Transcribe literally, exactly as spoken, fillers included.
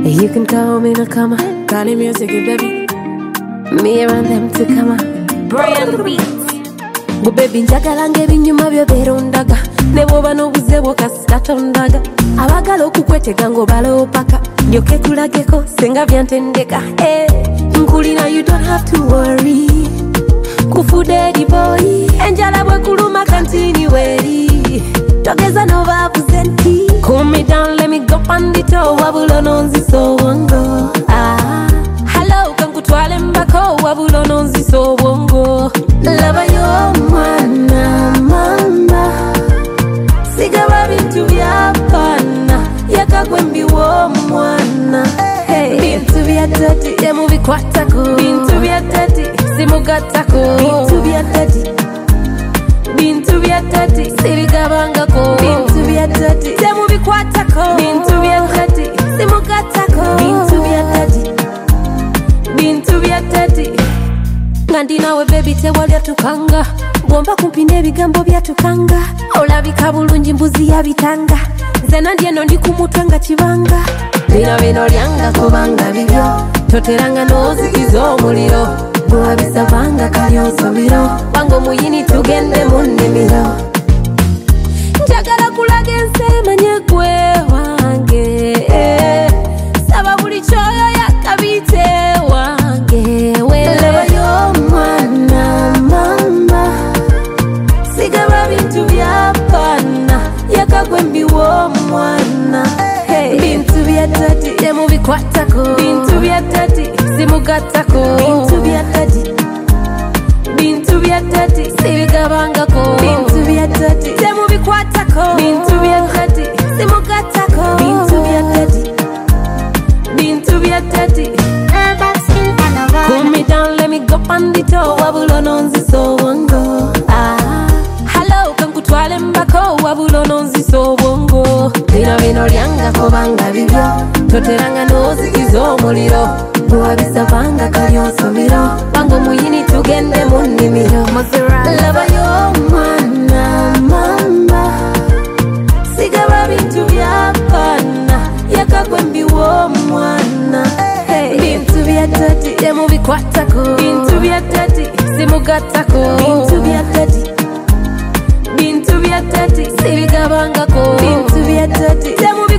You can call me Nakama, call him music, baby. Me around them to come on. Brian Beats. Go baby, njagala ngeri nyuma byo berondaga. Nebo bano buzebo kasikatondaga. Abagala okukwetega ngo balopaka. Nyoke tulageko senga byantendeka. Hey, nkulina you don't have to worry. Kufude di boy. Enjala bwe kuluma continually. Togeza no vavuzenti. Cool me down, let me go on the toe. Wabulo nonzi so wongo. Ah, hello, kankutwale mbako. Wabulo nonzi so wongo. Lava yo mwana mama. Sigara bintu vya pana. Yaka kwembi wo mwana. Hey, bintu vya tati. Yemu vikwatako. Bintu vya tati. Simugatako. Bintu vya tati. Bintu vya tati. Sibigabangako. Bintu vya tati. Yemu vikwatako. Bintu vya tati. Simugatako. Bintu vya tati. Bintu vya tati. Ngandi nawe baby tewalya tukanga. Bomba kumpine bigambo bya tukanga. Olabika bulungi mbuzi ya bitanga. Zena ndieno ndi kumutwanga chibanga. Bino bino lyanga kubanga bibyo. Toteranga nozikizo muliro. Bwa bisabanga kalyoso biro. Wango muyini tugende munimiro. Njagala kulaga ensema nyegwe wange. Saba buli choyo yakabite wange. Leva yo mwana mama. Sigara bintu vya pana. Yakagwembi wo mwana. Hey, bintu vya tati. Yemu vikwatako. Bintu vya tati. Simugatako. Bintu vya tati. Bintu vya tati. Sibigabangako. Bintu vya tati. Yemu vikwatako. Bintu vya tati. Simugatako. Bintu vya tati. Bintu vya tati. Cool me down, let me go on the toe. Wabulo nonzi so wongo. Ah, hello, kankutwale mbako. Wabulo nonzi so wongo. Bino bino lyanga kubanga bibyo. Toteranga nozikizo muliro. Bwa bisabanga kalyoso biro. Wango muyini tugende munimiro. Lava yo mwana mama. Sigara bintu vya pana. Yakagwembi wo mwana. Hey, bintu vya tati. Yemu vikwatako. Bintu vya tati. Simugatako. Bintu vya tati. Bintu vya tati. Sibigabangako. Bintu vya tati. Yemu